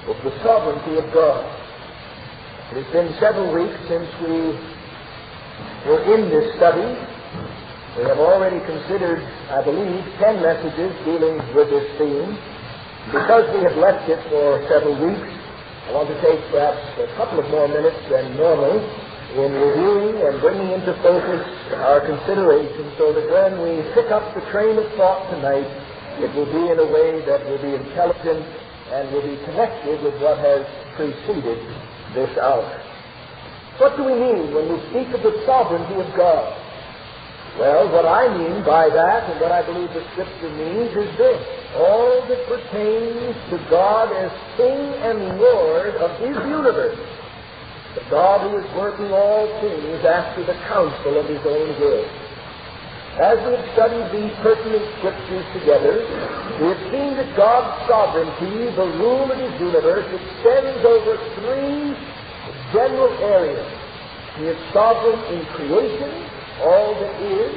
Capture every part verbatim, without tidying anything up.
of the sovereignty of God. It has been several weeks since we were in this study. We have already considered, I believe, ten messages dealing with this theme. Because we have left it for several weeks, I want to take perhaps a couple of more minutes than normal in reviewing and bringing into focus our consideration so that when we pick up the train of thought tonight, it will be in a way that will be intelligent and will be connected with what has preceded this hour. What do we mean when we speak of the sovereignty of God? Well, what I mean by that, and what I believe the Scripture means, is this: all that pertains to God as King and Lord of His universe, the God who is working all things after the counsel of His own will. As we have studied these pertinent Scriptures together, we have seen that God's sovereignty, the rule of His universe, extends over three general areas. He is sovereign in creation, all that is,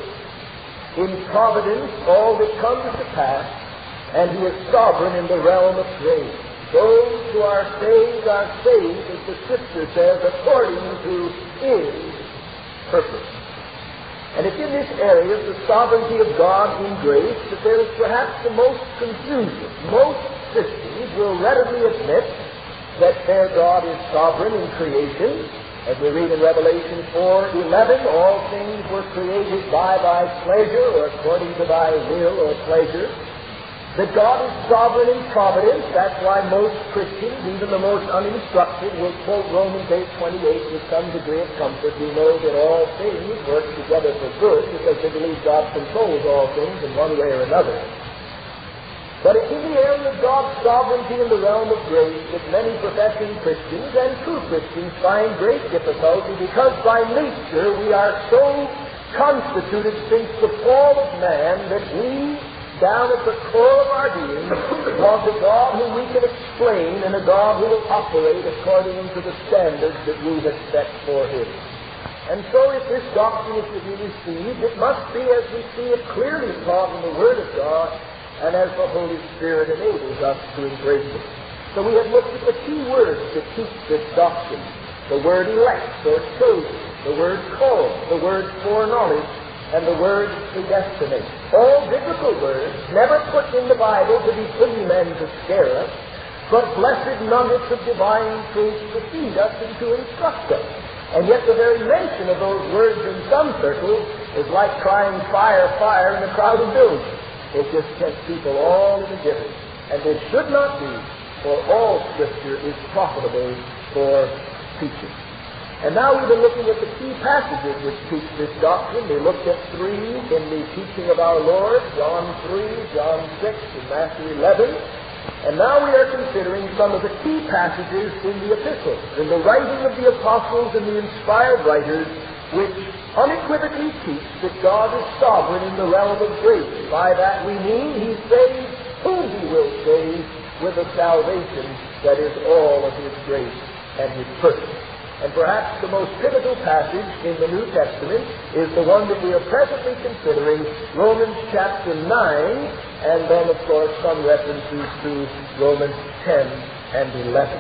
in providence, all that comes to pass, and He is sovereign in the realm of grace. Those who are saved are saved, as the Scripture says, according to His purpose. And it's in this area of the sovereignty of God in grace that there is perhaps the most confusion. Most Christians will readily admit that their God is sovereign in creation. As we read in Revelation four eleven, all things were created by Thy pleasure, or according to Thy will or pleasure. That God is sovereign in providence. That's why most Christians, even the most uninstructed, will quote Romans eight twenty-eight with some degree of comfort. We know that all things work together for good because they believe God controls all things in one way or another. But it's in the area of God's sovereignty in the realm of grace that many professing Christians and true Christians find great difficulty, because by nature we are so constituted since the fall of man that we, down at the core of our being, want a God whom we can explain and a God who will operate according to the standards that we have set for Him. And so if this doctrine is to be received, it must be as we see it clearly taught in the Word of God, and as the Holy Spirit enables us to embrace it. So we have looked at the key words that teach this doctrine: the word elect, or chosen, the word called, the word foreknowledge, and the word predestinate. All biblical words, never put in the Bible to be boogeymen to scare us, but blessed nuggets of divine truth to feed us and to instruct us. And yet the very mention of those words in some circles is like crying fire, fire in a crowded building. It just sets people all in a jiffy. And it should not be, for all Scripture is profitable for teaching. And now we've been looking at the key passages which teach this doctrine. We looked at three in the teaching of our Lord, John three, John six, and Matthew eleven. And now we are considering some of the key passages in the epistles, in the writing of the apostles and the inspired writers, which unequivocally teach that God is sovereign in the realm of grace. By that we mean He saves whom He will save with a salvation that is all of His grace and His purpose. And perhaps the most pivotal passage in the New Testament is the one that we are presently considering, Romans chapter nine, and then, of course, some references to Romans ten and eleven.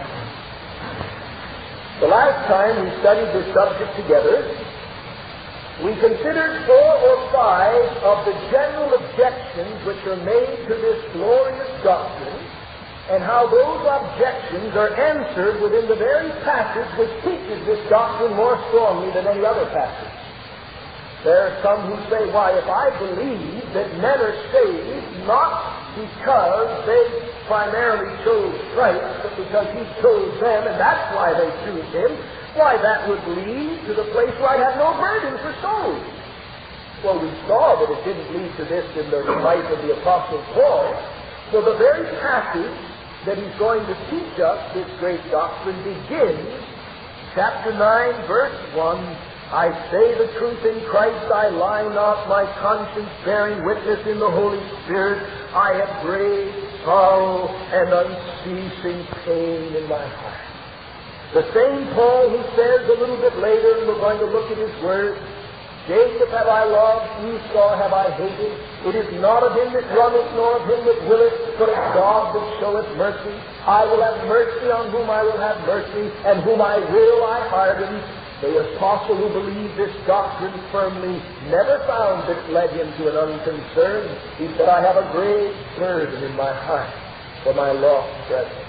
The last time we studied this subject together, we considered four or five of the general objections which are made to this glorious doctrine, and how those objections are answered within the very passage which teaches this doctrine more strongly than any other passage. There are some who say, why, if I believe that men are saved not because they primarily chose Christ, but because He chose them, and that's why they choose Him, why, that would lead to the place where I'd have no burden for souls. Well, we saw that it didn't lead to this in the life of the Apostle Paul. So the very passage that he's going to teach us this great doctrine begins, chapter nine, verse one, I say the truth in Christ, I lie not, my conscience bearing witness in the Holy Spirit, I have great sorrow and unceasing pain in my heart. The same Paul who says a little bit later, and we're going to look at his words, Jacob have I loved, Esau have I hated. It is not of him that runneth, nor of him that willeth, but of God that showeth mercy. I will have mercy on whom I will have mercy, and whom I will I harden. The apostle who believed this doctrine firmly never found that it led him to an unconcern. He said, I have a great burden in my heart for my lost brethren.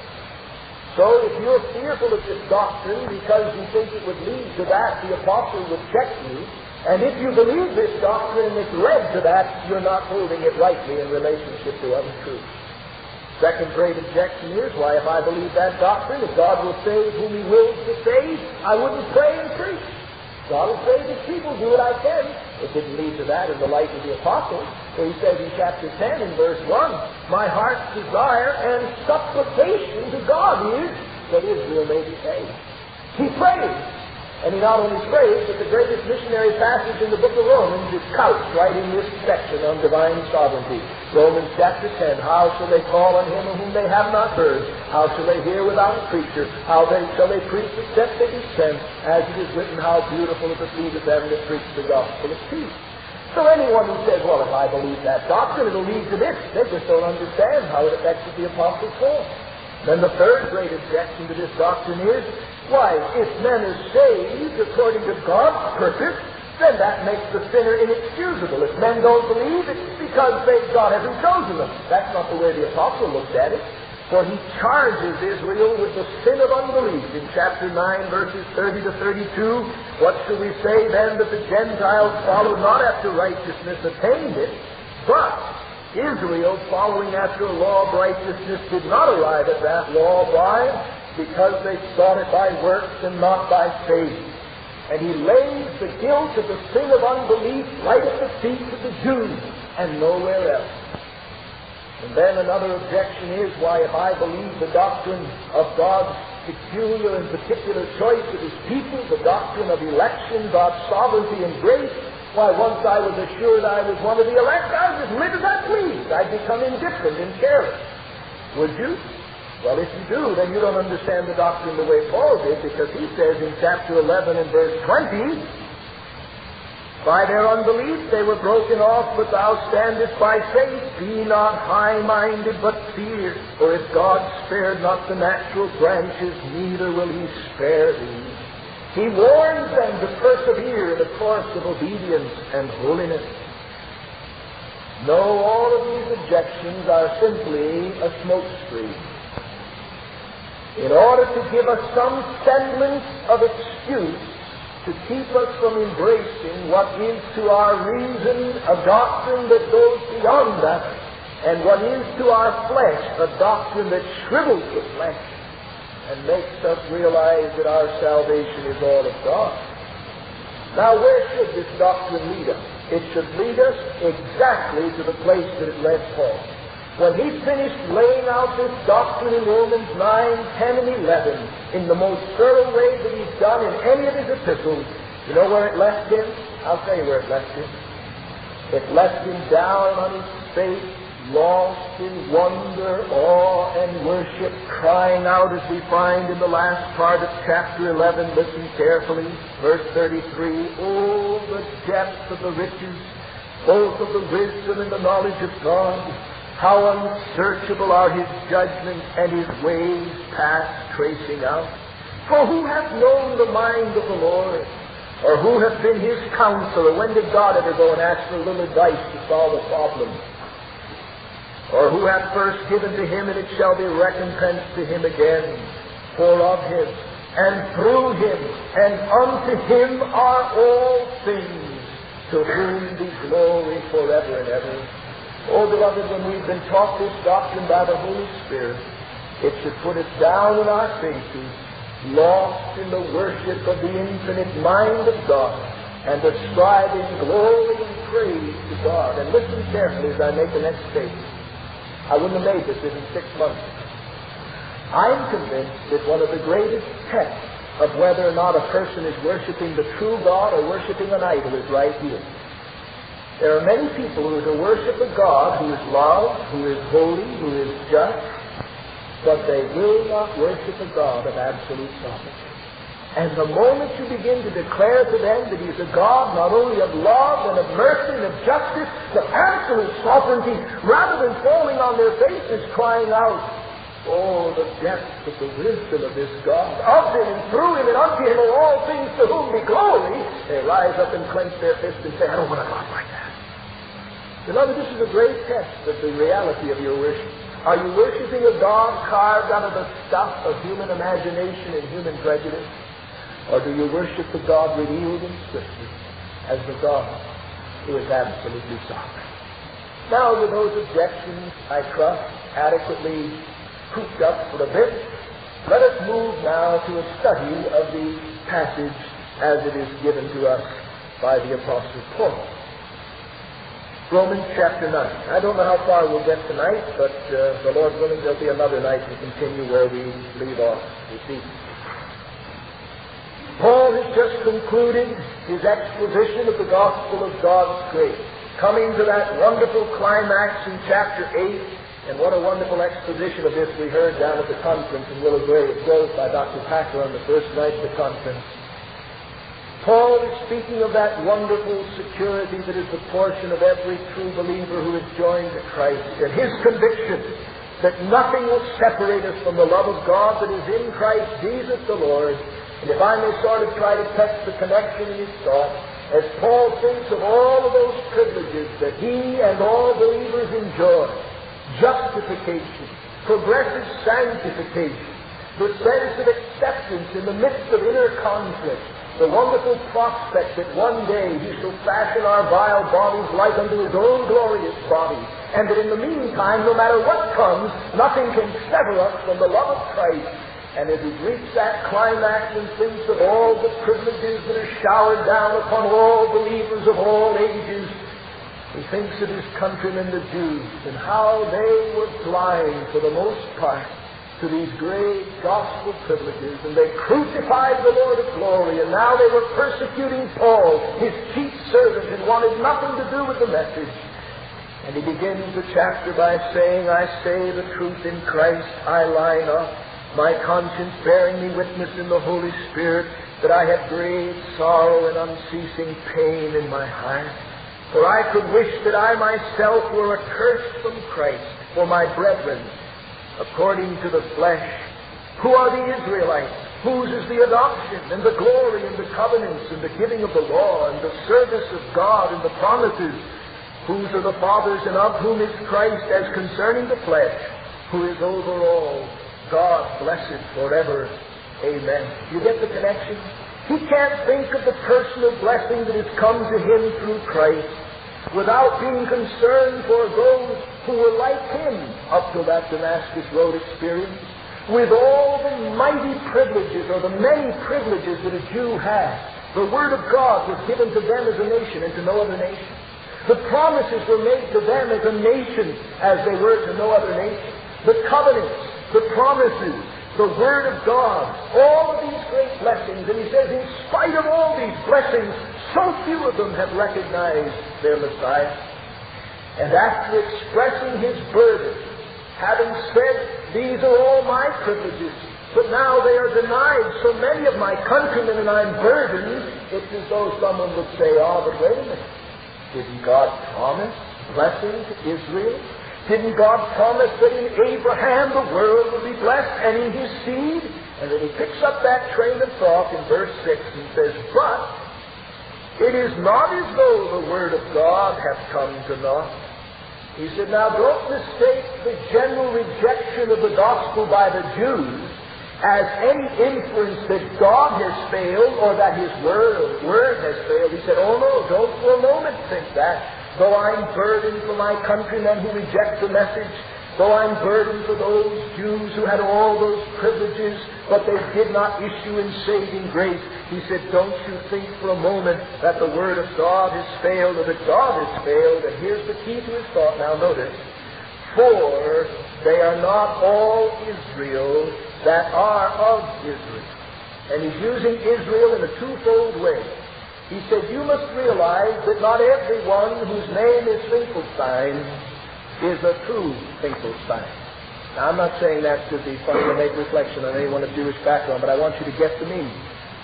So if you're fearful of this doctrine because you think it would lead to that, the apostle would check you. And if you believe this doctrine and it's led to that, you're not holding it rightly in relationship to other truths. Second great objection is, why, if I believe that doctrine, if God will save whom He wills to save, I wouldn't pray and preach. God will save His people, do what I can. It didn't lead to that in the light of the apostle. So he says in chapter ten, in verse one, my heart's desire and supplication to God is that Israel may be saved. He prays. And he not only prays, but the greatest missionary passage in the book of Romans is couched right in this section on divine sovereignty. Romans chapter ten, how shall they call on him of whom they have not heard? How shall they hear without a preacher? How then shall they preach except they be sent? As it is written, how beautiful is the feet of them that preach the gospel of peace. So anyone who says, well, if I believe that doctrine, it'll lead to this, they just don't understand how it affected the apostles' Paul. Then the third great objection to this doctrine is, why, if men are saved according to God's purpose, then that makes the sinner inexcusable. If men don't believe, it's because they, God hasn't chosen them. That's not the way the apostle looked at it. For he charges Israel with the sin of unbelief. In chapter nine, verses thirty to thirty-two, what shall we say then, that the Gentiles followed not after righteousness attained it, but Israel, following after a law of righteousness, did not arrive at that law. Why? Because they sought it by works and not by faith. And he lays the guilt of the sin of unbelief right at the feet of the Jews and nowhere else. And then another objection is, why, if I believe the doctrine of God's peculiar and particular choice of His people, the doctrine of election, God's sovereignty and grace, why, once I was assured I was one of the elect, I would just live as I pleased. I'd become indifferent and careless. Would you? Well, if you do, then you don't understand the doctrine the way Paul did, because he says in chapter eleven and verse twenty, by their unbelief they were broken off, but thou standest by faith. Be not high-minded, but fear. For if God spared not the natural branches, neither will He spare thee. He warns them to persevere in the course of obedience and holiness. No, all of these objections are simply a smokescreen, in order to give us some semblance of excuse to keep us from embracing what is to our reason a doctrine that goes beyond that, and what is to our flesh a doctrine that shrivels the flesh and makes us realize that our salvation is all of God. Now, where should this doctrine lead us? It should lead us exactly to the place that it led Paul. When he finished laying out this doctrine in Romans nine, ten, and eleven in the most thorough way that he's done in any of his epistles, you know where it left him? I'll tell you where it left him. It left him down on his face, lost in wonder, awe, and worship, crying out, as we find in the last part of chapter eleven. Listen carefully, verse thirty-three. Oh, the depth of the riches, both of the wisdom and the knowledge of God! How unsearchable are His judgments, and His ways past tracing out. For who hath known the mind of the Lord? Or who hath been His counselor? When did God ever go and ask for a little advice to solve a problem? Or who hath first given to him, and it shall be recompensed to him again? For of Him, and through Him, and unto Him are all things, to whom be glory forever and ever. Oh, beloved, when we've been taught this doctrine by the Holy Spirit, it should put us down in our faces, lost in the worship of the infinite mind of God, and ascribing glory and praise to God. And listen carefully as I make the next statement. I wouldn't have made this in six months. I'm convinced that one of the greatest tests of whether or not a person is worshiping the true God or worshiping an idol is right here. There are many people who are to worship a God who is love, who is holy, who is just, but they will not worship a God of absolute sovereignty. And the moment you begin to declare to them that He's a God not only of love and of mercy and of justice, but absolute sovereignty, rather than falling on their faces crying out, oh, the depth of the wisdom of this God, of Him and through Him and unto Him are all things to whom be glory, they rise up and clench their fists and say, I don't want a God like that. Beloved, this is a great test of the reality of your worship. Are you worshiping a God carved out of the stuff of human imagination and human prejudice? Or do you worship the God revealed in Scripture as the God who is absolutely sovereign? Now, with those objections, I trust, adequately cooped up for a bit, let us move now to a study of the passage as it is given to us by the Apostle Paul. Romans chapter nine. I don't know how far we'll get tonight, but uh, the Lord willing, there'll be another night to continue where we leave off this evening. Paul has just concluded his exposition of the gospel of God's grace, coming to that wonderful climax in chapter eight, and what a wonderful exposition of this we heard down at the conference in Willow Grove by Doctor Packer on the first night of the conference. Paul is speaking of that wonderful security that is the portion of every true believer who is joined to Christ, and his conviction that nothing will separate us from the love of God that is in Christ Jesus the Lord. And if I may sort of try to touch the connection in his thought, as Paul thinks of all of those privileges that he and all believers enjoy, justification, progressive sanctification, the sense of acceptance in the midst of inner conflict, the wonderful prospect that one day He shall fashion our vile bodies like unto His own glorious body, and that in the meantime, no matter what comes, nothing can sever us from the love of Christ. And as He's reached that climax and thinks of all the privileges that are showered down upon all believers of all ages, he thinks of his countrymen, the Jews, and how they were blind for the most part to these great gospel privileges, and they crucified the Lord of glory, and now they were persecuting Paul, his chief servant, and wanted nothing to do with the message. And he begins the chapter by saying, I say the truth in Christ, I lie not, my conscience bearing me witness in the Holy Spirit, that I have great sorrow and unceasing pain in my heart. For I could wish that I myself were accursed from Christ for my brethren, according to the flesh, who are the Israelites, whose is the adoption, and the glory, and the covenants, and the giving of the law, and the service of God, and the promises, whose are the fathers, and of whom is Christ, as concerning the flesh, who is over all, God blessed forever. Amen. You get the connection? He can't think of the personal blessing that has come to him through Christ without being concerned for those who were like him up to that Damascus Road experience, with all the mighty privileges, or the many privileges that a Jew has. The Word of God was given to them as a nation and to no other nation. The promises were made to them as a nation as they were to no other nation. The covenants, the promises, the Word of God, all of these great blessings. And he says, in spite of all these blessings, so few of them have recognized their Messiah. And after expressing his burden, having said, these are all my privileges, but now they are denied so many of my countrymen and I'm burdened, it's as though someone would say, oh, but wait a minute. Didn't God promise blessing to Israel? Didn't God promise that in Abraham the world would be blessed, and in his seed? And then he picks up that train of thought in verse six and says, but it is not as though the Word of God hath come to naught. He said, now don't mistake the general rejection of the gospel by the Jews as any inference that God has failed or that His word, word has failed. He said, oh no, don't for a moment think that. Though I'm burdened for my countrymen who reject the message, though I'm burdened for those Jews who had all those privileges, but they did not issue in saving grace, he said, don't you think for a moment that the Word of God has failed or that God has failed. And here's the key to his thought. Now notice, for they are not all Israel that are of Israel. And he's using Israel in a twofold way. He said, you must realize that not everyone whose name is Finkelstein is a true Finkelstein. Now, I'm not saying that to be fun to make reflection on anyone of Jewish background, but I want you to get the meaning.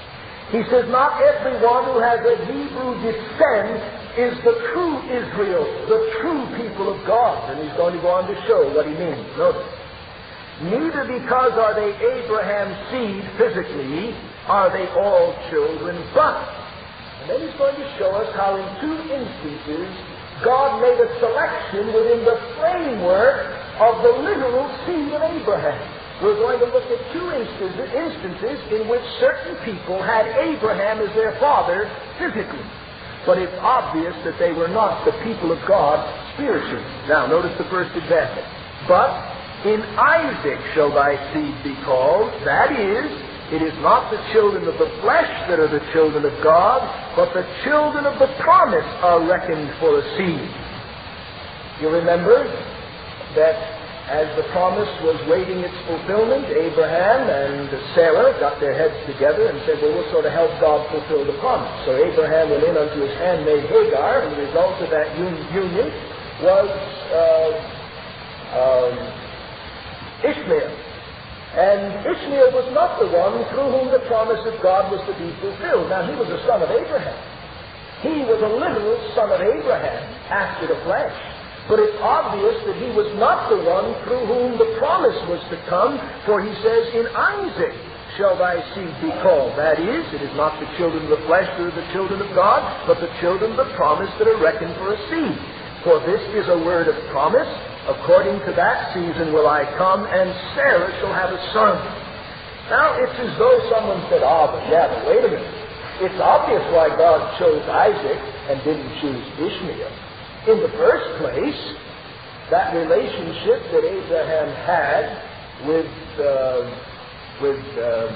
He says, not everyone who has a Hebrew descent is the true Israel, the true people of God. And he's going to go on to show what he means. Notice. Neither because are they Abraham's seed physically, are they all children, but. And then he's going to show us how in two instances God made a selection within the framework of the literal seed of Abraham. We're going to look at two instances, instances in which certain people had Abraham as their father physically. But it's obvious that they were not the people of God spiritually. Now, notice the first example. But in Isaac shall thy seed be called. That is, it is not the children of the flesh that are the children of God, but the children of the promise are reckoned for a seed. You remember that as the promise was waiting its fulfillment, Abraham and Sarah got their heads together and said, well, we'll sort of help God fulfill the promise. So Abraham went in unto his handmaid Hagar, and the result of that un- union was uh, um, Ishmael. And Ishmael was not the one through whom the promise of God was to be fulfilled. Now, he was a son of Abraham. He was a literal son of Abraham after the flesh. But it's obvious that he was not the one through whom the promise was to come, for he says, in Isaac shall thy seed be called. That is, it is not the children of the flesh that are the children of God, but the children of the promise that are reckoned for a seed. For this is a word of promise. According to that season will I come, and Sarah shall have a son. Now, it's as though someone said, ah, oh, but yeah, but wait a minute. It's obvious why God chose Isaac and didn't choose Ishmael. In the first place, that relationship that Abraham had with uh, with uh,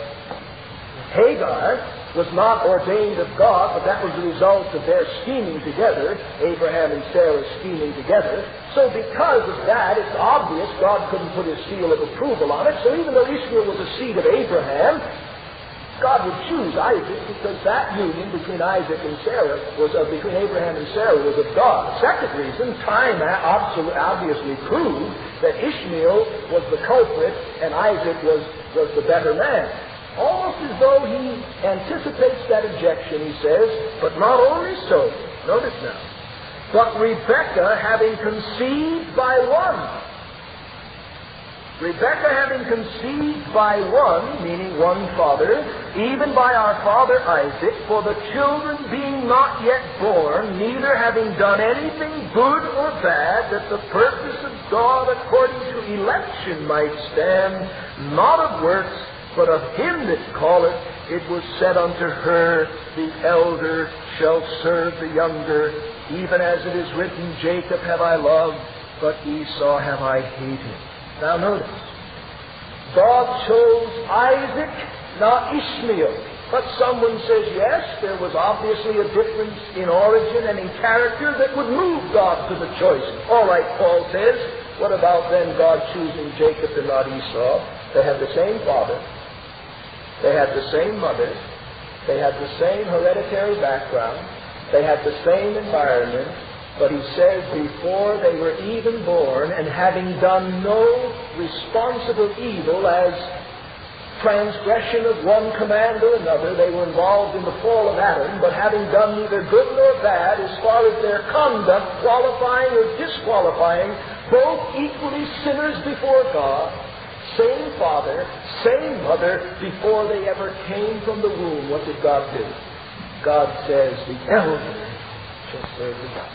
Hagar was not ordained of God, but that was the result of their scheming together, Abraham and Sarah scheming together. So because of that, it's obvious God couldn't put his seal of approval on it. So even though Ishmael was a seed of Abraham, God would choose Isaac because that union between Isaac and Sarah was uh, between Abraham and Sarah was of God. The second reason, time obviously proved that Ishmael was the culprit and Isaac was, was the better man. Almost as though he anticipates that objection, he says, but not only so. Notice now. But Rebekah, having conceived by one, Rebekah having conceived by one, meaning one father, even by our father Isaac, for the children being not yet born, neither having done anything good or bad, that the purpose of God according to election might stand, not of works, but of him that calleth, it was said unto her, the elder shall serve the younger, even as it is written, Jacob have I loved, but Esau have I hated. Now notice, God chose Isaac, not Ishmael. But someone says, yes, there was obviously a difference in origin and in character that would move God to the choice. All right, Paul says, what about then God choosing Jacob and not Esau? They had the same father. They had the same mother. They had the same hereditary background. They had the same environment. But he says, before they were even born, and having done no responsible evil as transgression of one command or another, they were involved in the fall of Adam, but having done neither good nor bad as far as their conduct, qualifying or disqualifying, both equally sinners before God, same father, same mother, before they ever came from the womb, what did God do? God says, the elder shall serve the younger.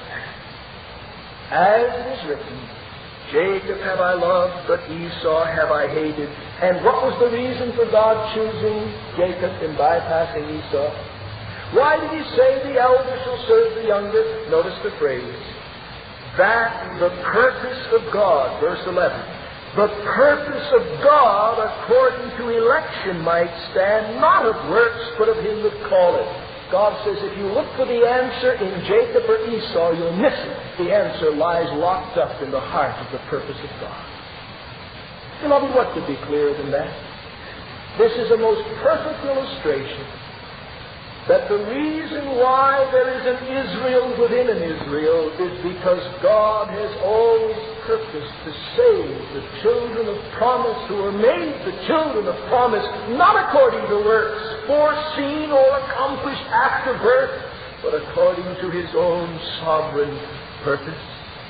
As it is written, Jacob have I loved, but Esau have I hated. And what was the reason for God choosing Jacob and bypassing Esau? Why did he say the elder shall serve the younger? Notice the phrase. That the purpose of God, verse eleven, the purpose of God according to election might stand, not of works, but of him that calleth. God says, if you look for the answer in Jacob or Esau, you'll miss it. The answer lies locked up in the heart of the purpose of God. Beloved, what could be clearer than that? This is a most perfect illustration that the reason why there is an Israel within an Israel is because God has always purposed to save the children of promise who are made the children of promise, not according to works foreseen or accomplished after birth, but according to His own sovereign purpose.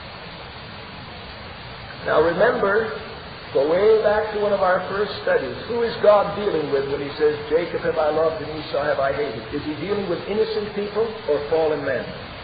Now remember, go way back to one of our first studies. Who is God dealing with when He says, Jacob have I loved and Esau have I hated? Is He dealing with innocent people or fallen men?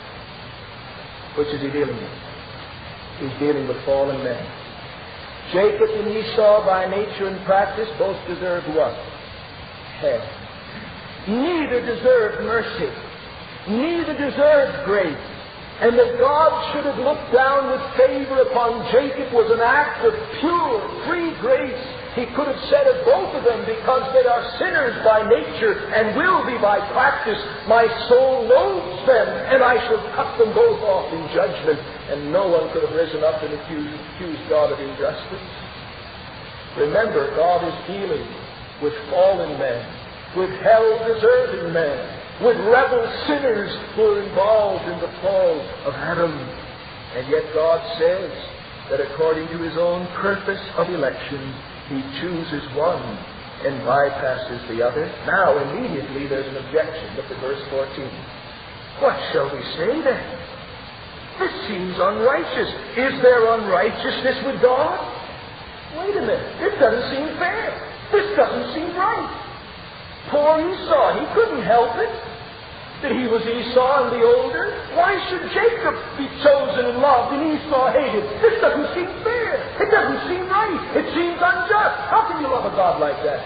Which is He dealing with? He's dealing with fallen men. Jacob and Esau, by nature and practice, both deserved what? Hell. Neither deserved mercy. Neither deserved grace. And that God should have looked down with favor upon Jacob was an act of pure, free grace. He could have said of both of them, because they are sinners by nature and will be by practice, my soul loathes them, and I shall cut them both off in judgment. And no one could have risen up and accused, accused God of injustice. Remember, God is dealing with fallen men, with hell-deserving men, with rebel sinners who are involved in the fall of Adam. And yet God says that according to His own purpose of election, He chooses one and bypasses the other. Now, immediately, there's an objection. Look at verse fourteen. What shall we say then? This seems unrighteous. Is there unrighteousness with God? Wait a minute. This doesn't seem fair. This doesn't seem right. Poor Esau, he couldn't help it that he was Esau and the older. Why should Jacob be chosen and loved and Esau hated? This doesn't seem fair. It doesn't seem right. It seems unjust. How can you love a God like that?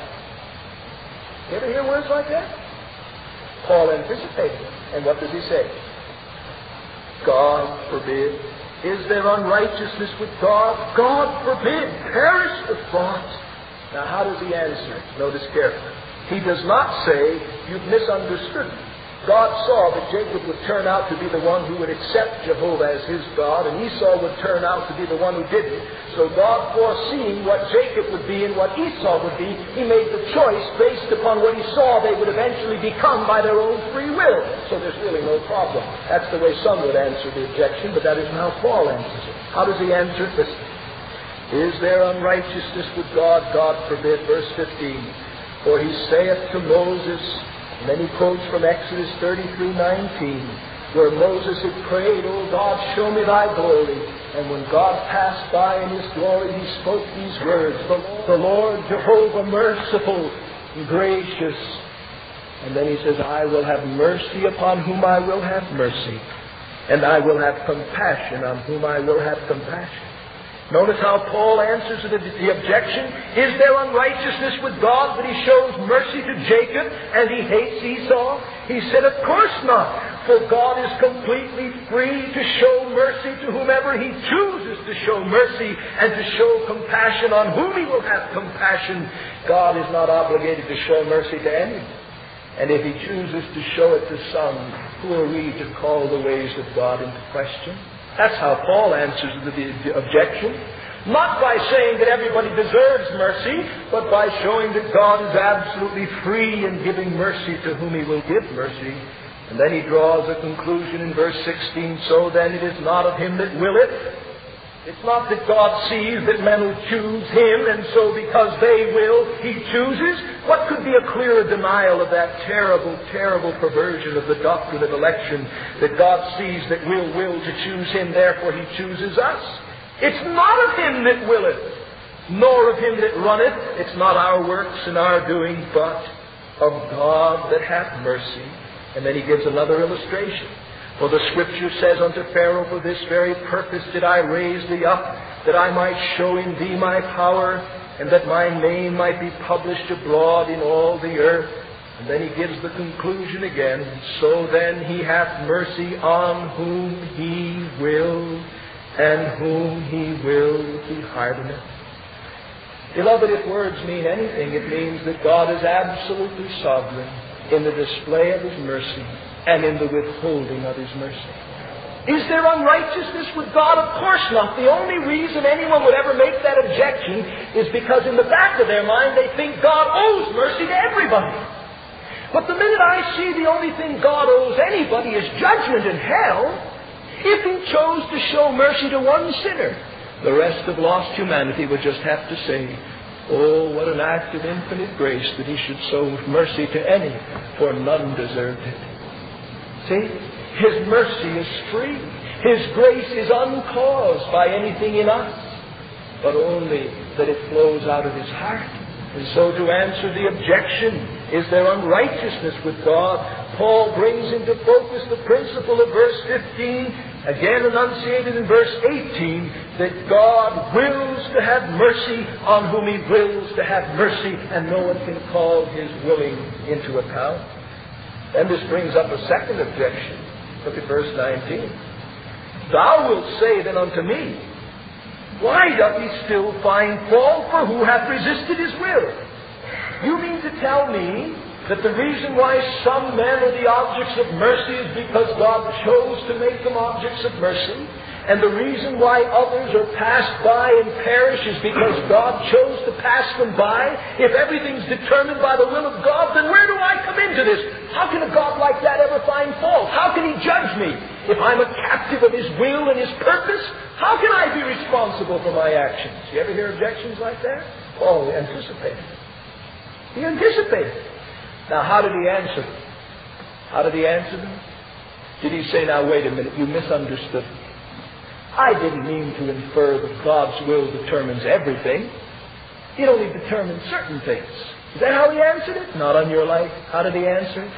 You ever hear words like that? Paul anticipated it. And what does he say? God forbid. Is there unrighteousness with God? God forbid. Perish the thought. Now how does he answer? Notice carefully. He does not say, you've misunderstood me. God saw that Jacob would turn out to be the one who would accept Jehovah as his God, and Esau would turn out to be the one who didn't. So God, foreseeing what Jacob would be and what Esau would be, He made the choice based upon what He saw they would eventually become by their own free will. So there's really no problem. That's the way some would answer the objection, but that isn't how Paul answers it. How does he answer it? Listen. Is there unrighteousness with God? God forbid. Verse fifteen. For He saith to Moses, and then he quotes from Exodus thirty-three nineteen, where Moses had prayed, O God, show me Thy glory. And when God passed by in His glory, He spoke these words, the Lord Jehovah merciful and gracious. And then He says, I will have mercy upon whom I will have mercy, and I will have compassion on whom I will have compassion. Notice how Paul answers the, the objection. Is there unrighteousness with God that He shows mercy to Jacob and He hates Esau? He said, of course not. For God is completely free to show mercy to whomever He chooses to show mercy and to show compassion on whom He will have compassion. God is not obligated to show mercy to anyone. And if He chooses to show it to some, who are we to call the ways of God into question? That's how Paul answers the, the objection. Not by saying that everybody deserves mercy, but by showing that God is absolutely free in giving mercy to whom He will give mercy. And then he draws a conclusion in verse sixteen. So then it is not of him that willeth. It's not that God sees that men will choose Him, and so because they will, He chooses. What could be a clearer denial of that terrible, terrible perversion of the doctrine of election, that God sees that we'll will to choose Him, therefore He chooses us? It's not of him that willeth, nor of him that runneth. It's not our works and our doing, but of God that hath mercy. And then he gives another illustration. For the Scripture says unto Pharaoh, for this very purpose did I raise thee up, that I might show in thee my power, and that my name might be published abroad in all the earth. And then he gives the conclusion again. So then He hath mercy on whom He will, and whom He will He hardeneth. Beloved, if words mean anything, it means that God is absolutely sovereign in the display of His mercy and in the withholding of His mercy. Is there unrighteousness with God? Of course not. The only reason anyone would ever make that objection is because in the back of their mind they think God owes mercy to everybody. But the minute I see the only thing God owes anybody is judgment in hell, if He chose to show mercy to one sinner, the rest of lost humanity would just have to say, oh, what an act of infinite grace that He should show mercy to any, for none deserved it. See, His mercy is free. His grace is uncaused by anything in us, but only that it flows out of His heart. And so to answer the objection, is there unrighteousness with God? Paul brings into focus the principle of verse fifteen, again enunciated in verse eighteen, that God wills to have mercy on whom He wills to have mercy, and no one can call His willing into account. And this brings up a second objection. Look at verse nineteen. Thou wilt say then unto me, why doth He still find fault for who hath resisted His will? You mean to tell me that the reason why some men are the objects of mercy is because God chose to make them objects of mercy, and the reason why others are passed by and perish is because God chose to pass them by? If everything's determined by the will of God, then where do I come into this? How can a God like that ever find fault? How can He judge me? If I'm a captive of His will and His purpose, how can I be responsible for my actions? You ever hear objections like that? Oh, he anticipated. He anticipated. Now, how did He answer them? How did He answer them? Did He say, now, wait a minute, you misunderstood me. I didn't mean to infer that God's will determines everything. It only determines certain things. Is that how He answered it? Not on your life. How did He answer it?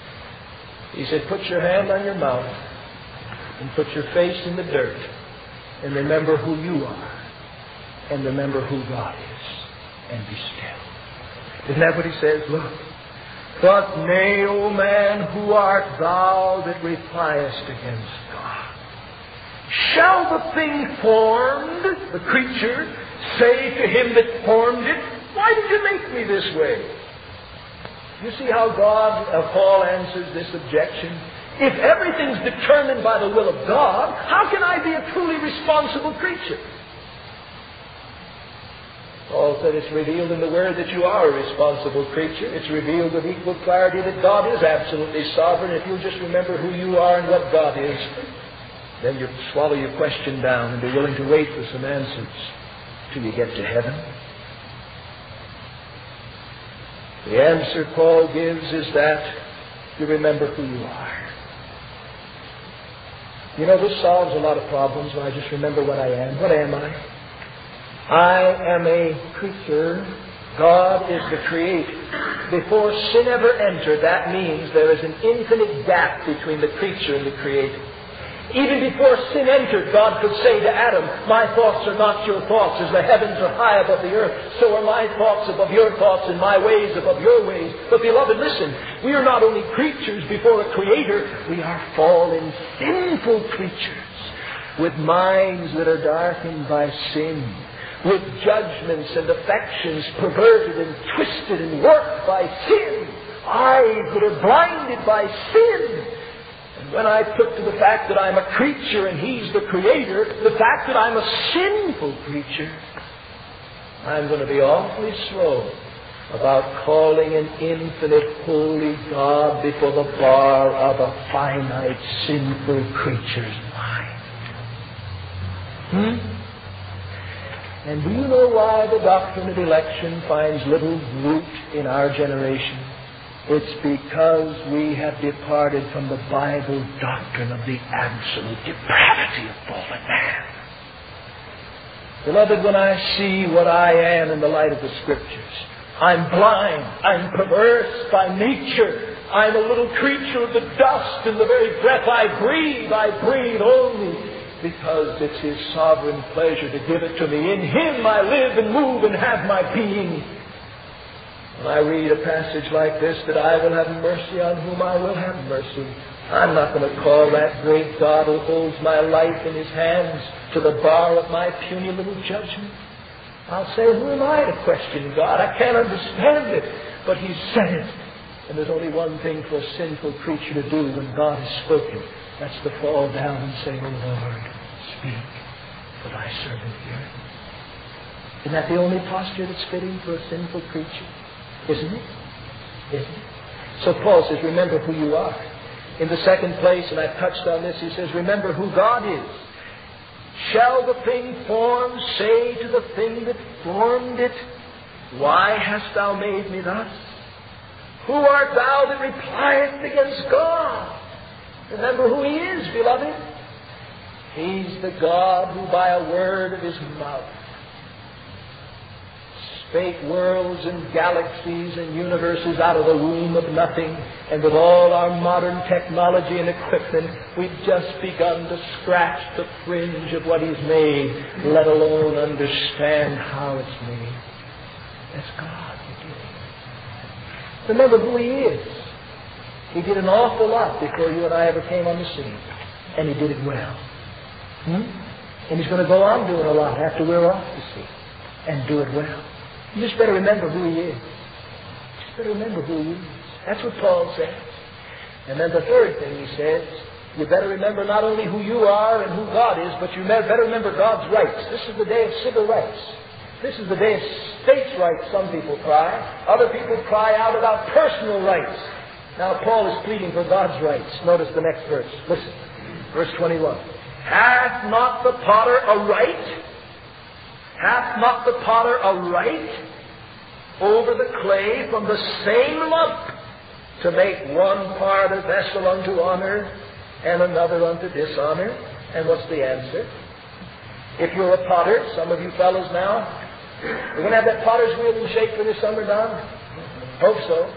He said, put your hand on your mouth and put your face in the dirt and remember who you are and remember who God is and be still. Isn't that what He says? Look. But nay, O man, who art thou that repliest against God? Shall the thing formed, the creature, say to him that formed it, why did you make me this way? You see how God, uh, Paul answers this objection? If everything's determined by the will of God, how can I be a truly responsible creature? Paul said it's revealed in the Word that you are a responsible creature. It's revealed with equal clarity that God is absolutely sovereign. If you'll just remember who you are and what God is, then you swallow your question down and be willing to wait for some answers till you get to heaven. The answer Paul gives is that you remember who you are. You know, this solves a lot of problems when I just remember what I am. What am I? I am a creature. God is the creator. Before sin ever entered, that means there is an infinite gap between the creature and the creator. Even before sin entered, God could say to Adam, my thoughts are not your thoughts. As the heavens are high above the earth, so are my thoughts above your thoughts and my ways above your ways. But beloved, listen, we are not only creatures before a creator, we are fallen, sinful creatures with minds that are darkened by sin, with judgments and affections perverted and twisted and warped by sin, eyes that are blinded by sin. And when I took to the fact that I'm a creature and He's the Creator, the fact that I'm a sinful creature, I'm going to be awfully slow about calling an infinite holy God before the bar of a finite sinful creature's mind. Hmm? And do you know why the doctrine of election finds little root in our generation? It's because we have departed from the Bible doctrine of the absolute depravity of fallen man. Beloved, when I see what I am in the light of the Scriptures, I'm blind, I'm perverse by nature, I'm a little creature of the dust, and the very breath I breathe, I breathe only because it's His sovereign pleasure to give it to me. In Him I live and move and have my being. When I read a passage like this, that I will have mercy on whom I will have mercy, I'm not going to call that great God who holds my life in His hands to the bar of my puny little judgment. I'll say, who am I to question God? I can't understand it, but He said it. And there's only one thing for a sinful creature to do when God has spoken. That's to fall down and say, oh Lord, speak, for Thy servant heareth. Isn't that the only posture that's fitting for a sinful creature? Isn't it? Isn't it? So Paul says, remember who you are. In the second place, and I've touched on this, he says, remember who God is. Shall the thing formed say to the thing that formed it, why hast thou made me thus? Who art thou that repliest against God? Remember who He is, beloved. He's the God who by a word of His mouth spake worlds and galaxies and universes out of the womb of nothing. And with all our modern technology and equipment, we've just begun to scratch the fringe of what He's made, let alone understand how it's made. That's God beginning. Remember who He is. He did an awful lot before you and I ever came on the scene. And He did it well. Hmm? And He's going to go on doing a lot after we're off the scene. And do it well. You just better remember who He is. Just better remember who He is. That's what Paul says. And then the third thing he says, you better remember not only who you are and who God is, but you better remember God's rights. This is the day of civil rights. This is the day of states' rights, some people cry. Other people cry out about personal rights. Now Paul is pleading for God's rights. Notice the next verse. Listen. Verse twenty-one. Hath not the potter a right? Hath not the potter a right over the clay from the same lump to make one part a vessel unto honor and another unto dishonor? And what's the answer? If you're a potter, some of you fellows now, we're going to have that potter's wheel in shape for this summer, Don? Hope so.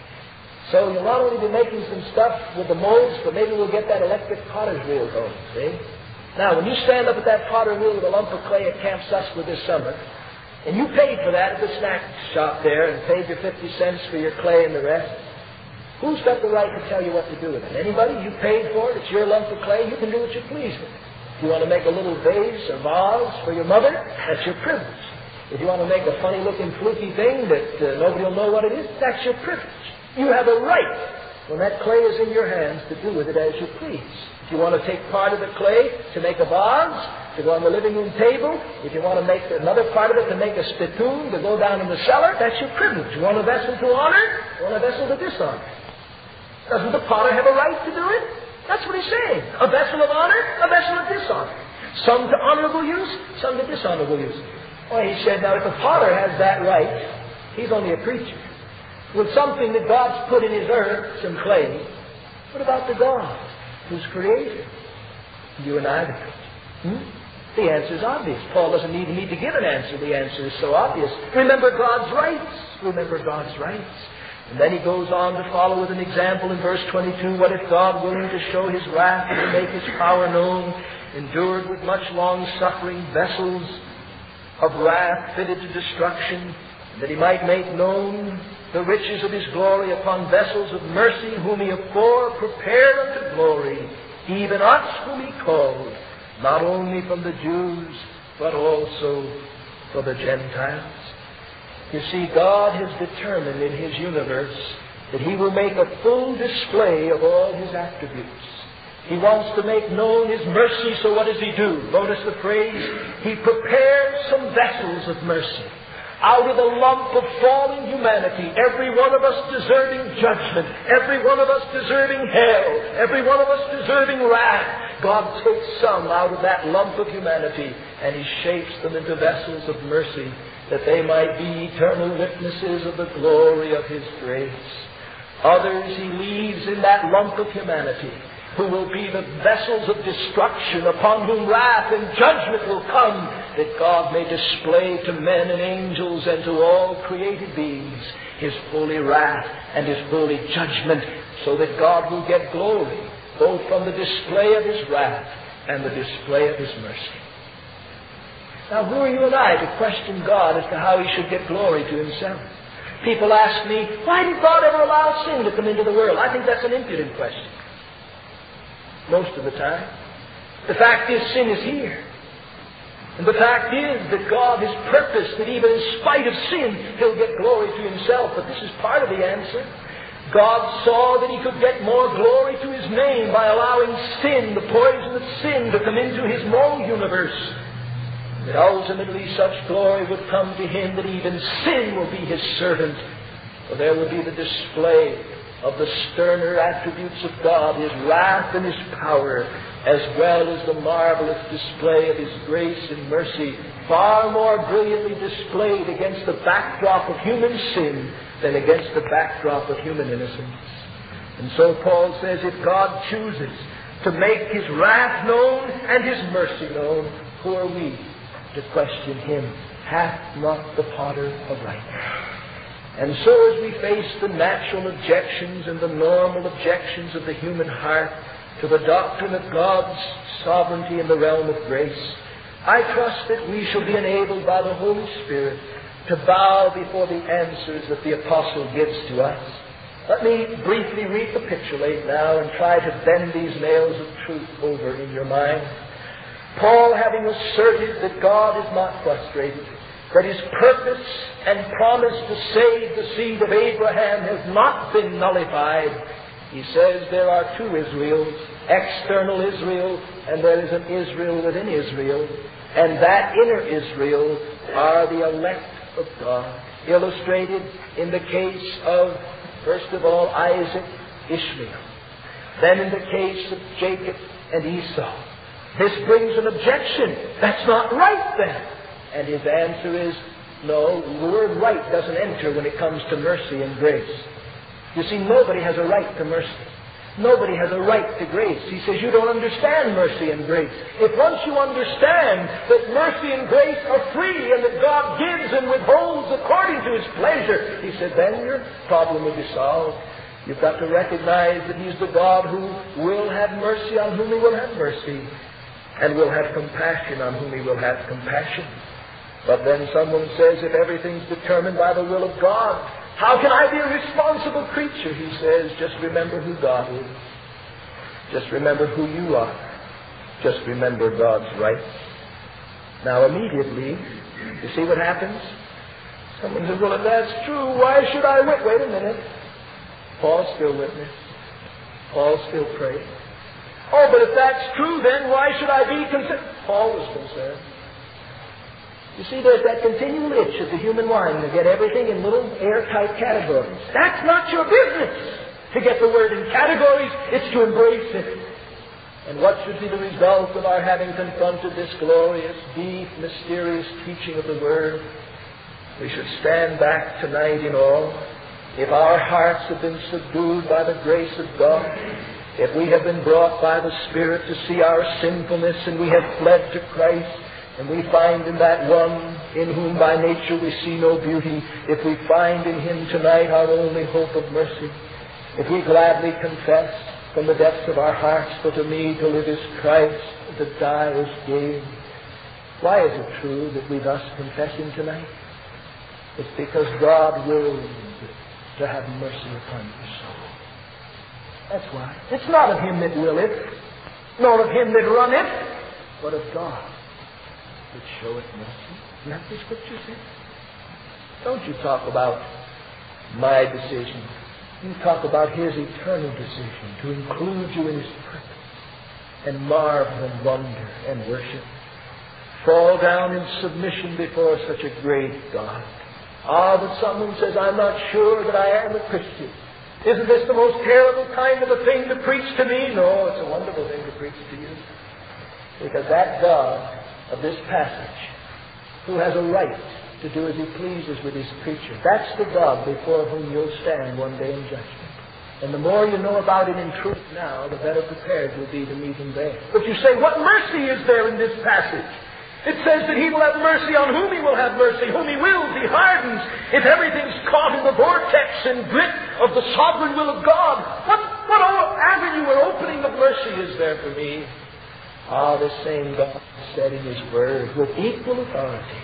So you'll not only be making some stuff with the molds, but maybe we'll get that electric potter's wheel going, see? Now, when you stand up at that potter wheel with a lump of clay at Camp Susquehanna this summer, and you paid for that at the snack shop there and paid your fifty cents for your clay and the rest, who's got the right to tell you what to do with it? Anybody? You paid for it. It's your lump of clay. You can do what you please with it. If you want to make a little vase or vase for your mother, that's your privilege. If you want to make a funny-looking, fluky thing that uh, nobody will know what it is, that's your privilege. You have a right, when that clay is in your hands, to do with it as you please. If you want to take part of the clay to make a vase, to go on the living room table, if you want to make another part of it to make a spittoon, to go down in the cellar, that's your privilege. You want a vessel to honor, you want a vessel to dishonor. Doesn't the potter have a right to do it? That's what he's saying. A vessel of honor, a vessel of dishonor. Some to honorable use, some to dishonorable use. Well, he said, now if a potter has that right, he's only a preacher. With something that God's put in His earth, some clay, what about the God who's created you and I, the preacher? Hmm? The answer is obvious. Paul doesn't need, need to give an answer. The answer is so obvious. Remember God's rights. Remember God's rights. And then he goes on to follow with an example in verse twenty-two. What if God, willing to show His wrath and to make His power known, endured with much long suffering vessels of wrath fitted to destruction, that He might make known the riches of His glory upon vessels of mercy, whom He afore prepared unto glory, even us whom He called, not only from the Jews, but also for the Gentiles. You see, God has determined in His universe that He will make a full display of all His attributes. He wants to make known His mercy, so what does He do? Notice the phrase, He prepared some vessels of mercy. Out of the lump of fallen humanity, every one of us deserving judgment, every one of us deserving hell, every one of us deserving wrath, God takes some out of that lump of humanity and He shapes them into vessels of mercy, that they might be eternal witnesses of the glory of His grace. Others He leaves in that lump of humanity, who will be the vessels of destruction, upon whom wrath and judgment will come, that God may display to men and angels and to all created beings His holy wrath and His holy judgment, so that God will get glory both from the display of His wrath and the display of His mercy. Now, who are you and I to question God as to how He should get glory to Himself? People ask me, why did God ever allow sin to come into the world? I think that's an impudent question. Most of the time. The fact is, sin is here. And the fact is that God has purposed that even in spite of sin, He'll get glory to Himself. But this is part of the answer. God saw that He could get more glory to His name by allowing sin, the poison of sin, to come into His known universe. That ultimately such glory would come to Him that even sin will be His servant. For there will be the display of the sterner attributes of God, His wrath and His power, as well as the marvelous display of His grace and mercy, far more brilliantly displayed against the backdrop of human sin than against the backdrop of human innocence. And so Paul says, if God chooses to make His wrath known and His mercy known, who are we to question Him? Hath not the potter a right? And so as we face the natural objections and the normal objections of the human heart to the doctrine of God's sovereignty in the realm of grace, I trust that we shall be enabled by the Holy Spirit to bow before the answers that the Apostle gives to us. Let me briefly recapitulate now and try to bend these nails of truth over in your mind. Paul, having asserted that God is not frustrated, that His purpose and promise to save the seed of Abraham has not been nullified, he says there are two Israels, external Israel, and there is an Israel within Israel, and that inner Israel are the elect of God, illustrated in the case of, first of all, Isaac, Ishmael, then in the case of Jacob and Esau. This brings an objection. That's not right then. And his answer is, no, the word right doesn't enter when it comes to mercy and grace. You see, nobody has a right to mercy. Nobody has a right to grace. He says you don't understand mercy and grace. If once you understand that mercy and grace are free and that God gives and withholds according to His pleasure, he said, then your problem will be solved. You've got to recognize that He's the God who will have mercy on whom He will have mercy, and will have compassion on whom He will have compassion. But then someone says, if everything's determined by the will of God, how can I be a responsible creature? He says, just remember who God is. Just remember who you are. Just remember God's rights. Now immediately, you see what happens? Someone says, well, if that's true, why should I wait? Wait a minute. Paul's still witness. Paul still prayed. Oh, but if that's true, then why should I be concerned? Paul was concerned. You see, there's that continual itch of the human mind to get everything in little airtight categories. That's not your business to get the word in categories. It's to embrace it. And what should be the result of our having confronted this glorious, deep, mysterious teaching of the Word? We should stand back tonight in awe. If our hearts have been subdued by the grace of God, if we have been brought by the Spirit to see our sinfulness and we have fled to Christ, and we find in that one in whom by nature we see no beauty, if we find in Him tonight our only hope of mercy, if we gladly confess from the depths of our hearts, for to me to live is Christ, and to die is gain. Why is it true that we thus confess Him tonight? It's because God wills to have mercy upon your soul. That's why. It's not of him that willeth, nor of him that runneth, but of God that showeth mercy. Isn't that the Scripture says? Don't you talk about my decision. You talk about His eternal decision to include you in His purpose, and marvel and wonder and worship. Fall down in submission before such a great God. Ah, but someone says, I'm not sure that I am a Christian. Isn't this the most terrible kind of a thing to preach to me? No, it's a wonderful thing to preach to you. Because that God of this passage, who has a right to do as He pleases with His creature, that's the God before whom you'll stand one day in judgment. And the more you know about it in truth now, the better prepared you'll be to meet Him there. But you say, what mercy is there in this passage? It says that He will have mercy on whom He will have mercy. Whom He wills, He hardens. If everything's caught in the vortex and grip of the sovereign will of God, what, what avenue or opening of mercy is there for me? Ah, the same God said in His Word with equal authority,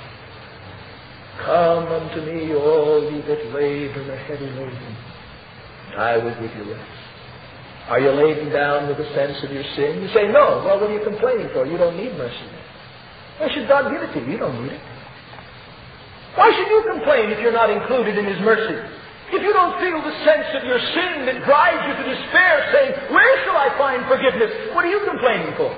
come unto me, all ye that labor and are heavy laden, I will give you rest. Are you laden down with a sense of your sin? You say, no. Well, what are you complaining for? You don't need mercy. Why should God give it to you? You don't need it. Why should you complain if you're not included in His mercy? If you don't feel the sense of your sin that drives you to despair, saying, where shall I find forgiveness? What are you complaining for?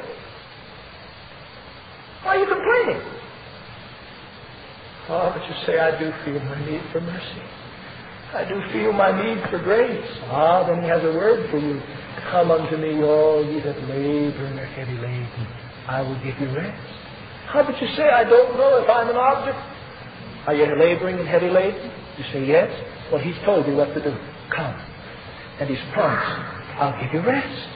Why are you complaining? Oh, but you say, I do feel my need for mercy. I do feel my need for grace. Ah, then he has a word for you. Come unto me, all ye that labor and are heavy laden. I will give you rest. How but you say, I don't know if I'm an object? Are you laboring and heavy laden? You say, yes. Well, he's told you what to do. Come. And he's promised, I'll give you rest.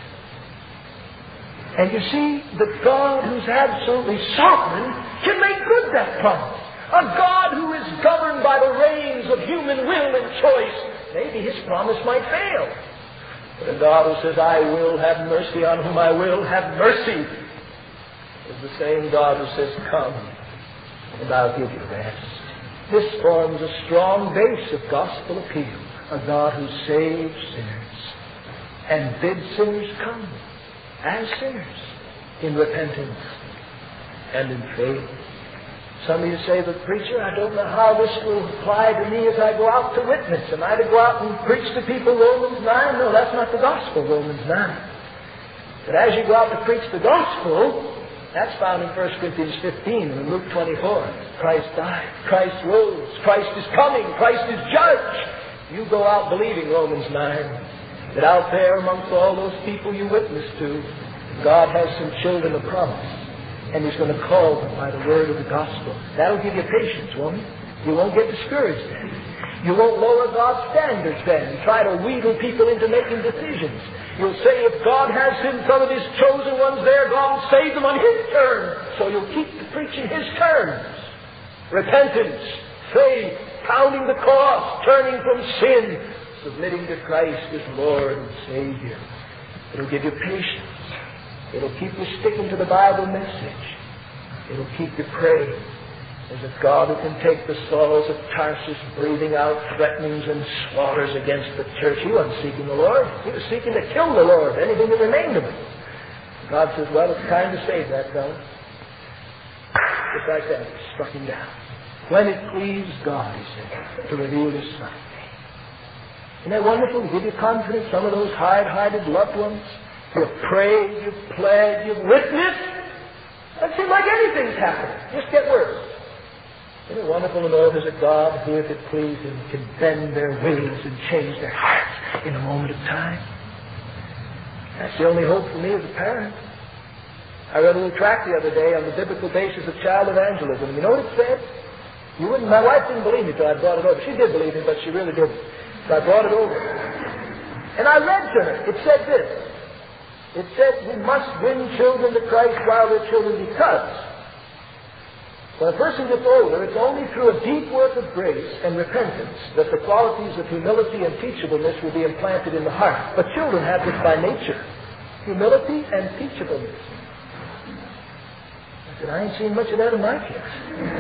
And you see, the God who's absolutely sovereign can make good that promise. A God who is governed by the reins of human will and choice. Maybe his promise might fail. But a God who says, I will have mercy on whom I will have mercy, is the same God who says, come, and I'll give you rest. This forms a strong base of gospel appeal. A God who saves sinners and bids sinners come as sinners in repentance and in faith. Some of you say, but preacher, I don't know how this will apply to me as I go out to witness. Am I to go out and preach to people Romans nine? No, that's not the gospel, Romans nine. But as you go out to preach the gospel, that's found in First Corinthians fifteen and in Luke twenty-four. Christ died. Christ rose. Christ is coming. Christ is judge. You go out believing Romans nine. That out there amongst all those people you witness to, God has some children of promise. And he's going to call them by the word of the gospel. That'll give you patience, won't it? You won't get discouraged then. You won't lower God's standards then and try to wheedle people into making decisions. You'll say, if God has sent some of his chosen ones there, God will save them on his terms. So you'll keep preaching his terms. Repentance, faith, pounding the cross, turning from sin, submitting to Christ as Lord and Savior. It'll give you patience. It'll keep you sticking to the Bible message. It'll keep you praying. There's a God who can take the Sauls of Tarsus breathing out threatenings and slaughters against the church. He wasn't seeking the Lord. He was seeking to kill the Lord, anything that remained of him. God says, well, it's time to save that fellow. Just like that, he struck him down. When it pleased God, he said, to reveal his Son. Isn't that wonderful? To give you confidence, some of those hard-hearted loved ones. You've prayed, you've pled, you've witnessed. Doesn't seem like anything's happened. Just get worse. Isn't it wonderful to know there's a God who, if it please him, can bend their wills and change their hearts in a moment of time? That's the only hope for me as a parent. I read a little tract the other day on the biblical basis of child evangelism. You know what it said? You wouldn't. My wife didn't believe me till I brought it over. She did believe me, but she really didn't. So I brought it over. And I read to her. It said this. It said we must win children to Christ while they're children, because when a person gets older, it's only through a deep work of grace and repentance that the qualities of humility and teachableness will be implanted in the heart. But children have this by nature. Humility and teachableness. I said, I ain't seen much of that in my kids.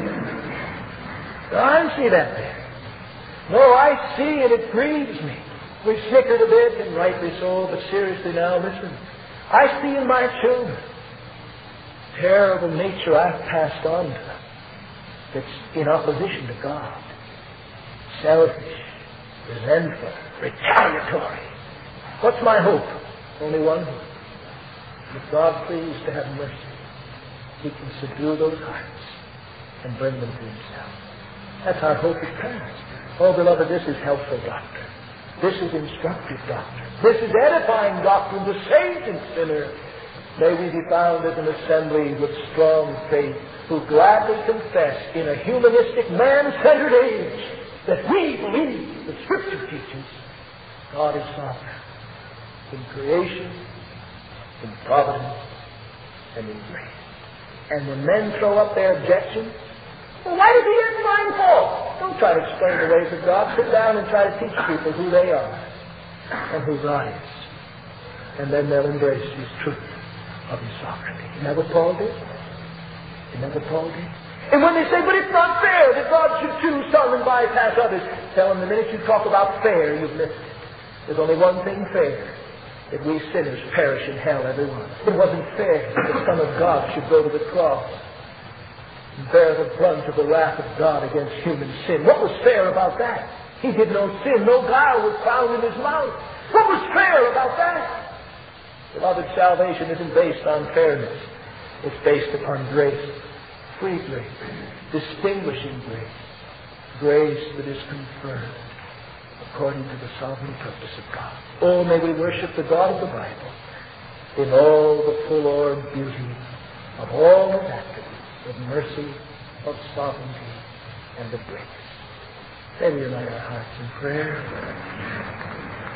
No, I didn't see that there. No, I see, and it grieves me. We've snickered a bit, and rightly so, but seriously now, listen. I see in my children terrible nature I've passed on to them that's in opposition to God. Selfish, resentful, retaliatory. What's my hope? Only one hope. If God please to have mercy, he can subdue those hearts and bring them to himself. That's our hope as parents. Oh, beloved, this is helpful doctrine. This is instructive doctrine. This is edifying doctrine to saint and sinner. May we be found as an assembly with strong faith, who gladly confess in a humanistic, man-centered age that we believe the Scripture teaches God is sovereign in creation, in providence, and in grace. And when men throw up their objections, well, why does he have mine fall? Don't try to explain the ways of God. Sit down and try to teach people who they are and who God is. And then they'll embrace his truth of his sovereignty. Isn't that what Paul did? Isn't that what Paul did? And when they say, but it's not fair that God should choose some and bypass others, tell them the minute you talk about fair, you've missed it. There's only one thing fair, that we sinners perish in hell, every one. It wasn't fair that the Son of God should go to the cross and bear the brunt of the wrath of God against human sin. What was fair about that? He did no sin. No guile was found in his mouth. What was fair about that? Beloved, salvation isn't based on fairness. It's based upon grace. Free grace. Distinguishing grace. Grace that is conferred. according to the sovereign purpose of God. Oh, may we worship the God of the Bible in all the full orb beauty of all His attributes of mercy, of sovereignty, and of grace. May we unite our hearts in prayer.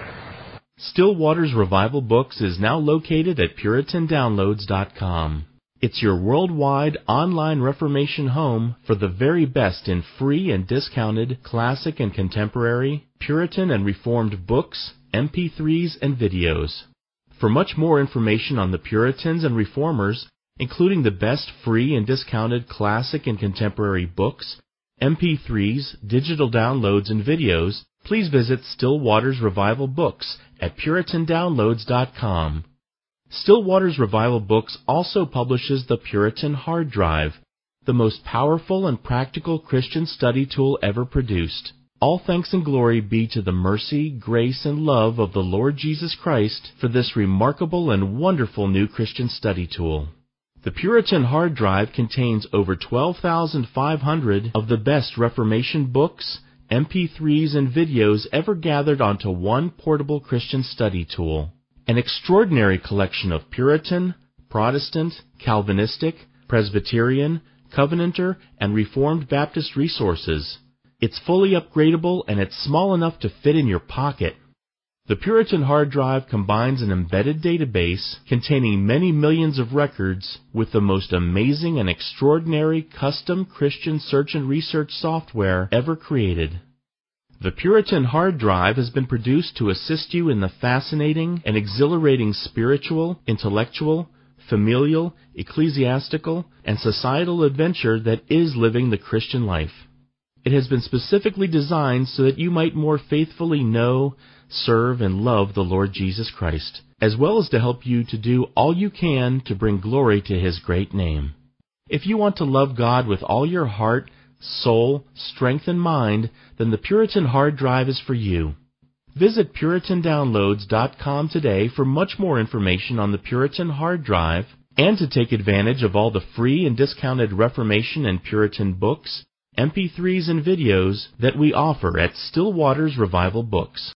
Still Waters Revival Books is now located at Puritan Downloads dot com. It's your worldwide online Reformation home for the very best in free and discounted classic and contemporary, Puritan and Reformed books, M P threes, and videos. For much more information on the Puritans and Reformers, including the best free and discounted classic and contemporary books, M P threes, digital downloads, and videos, please visit Still Waters Revival Books at Puritan Downloads dot com. Still Waters Revival Books also publishes the Puritan Hard Drive, the most powerful and practical Christian study tool ever produced. All thanks and glory be to the mercy, grace, and love of the Lord Jesus Christ for this remarkable and wonderful new Christian study tool. The Puritan Hard Drive contains over twelve thousand five hundred of the best Reformation books, M P threes, and videos ever gathered onto one portable Christian study tool. An extraordinary collection of Puritan, Protestant, Calvinistic, Presbyterian, Covenanter, and Reformed Baptist resources. It's fully upgradable and it's small enough to fit in your pocket. The Puritan Hard Drive combines an embedded database containing many millions of records with the most amazing and extraordinary custom Christian search and research software ever created. The Puritan Hard Drive has been produced to assist you in the fascinating and exhilarating spiritual, intellectual, familial, ecclesiastical, and societal adventure that is living the Christian life. It has been specifically designed so that you might more faithfully know, serve, and love the Lord Jesus Christ, as well as to help you to do all you can to bring glory to His great name. If you want to love God with all your heart, soul, strength, and mind, then the Puritan Hard Drive is for you. Visit Puritan Downloads dot com today for much more information on the Puritan Hard Drive and to take advantage of all the free and discounted Reformation and Puritan books, M P threes, and videos that we offer at Still Waters Revival Books.